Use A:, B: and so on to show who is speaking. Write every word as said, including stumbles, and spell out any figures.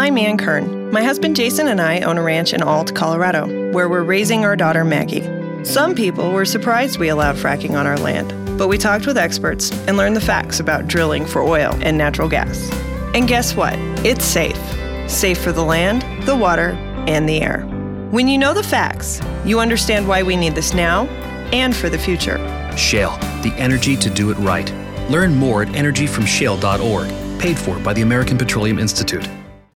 A: I'm Ann Kern. My husband Jason and I own a ranch in Ault, Colorado, where we're raising our daughter Maggie. Some people were surprised we allowed fracking on our land, but we talked with experts and learned the facts about drilling for oil and natural gas. And guess what? It's safe. Safe for the land, the water, and the air. When you know the facts, you understand why we need this now and for the future.
B: Shale, the energy to do it right. Learn more at energy from shale dot org, paid for by the American Petroleum Institute.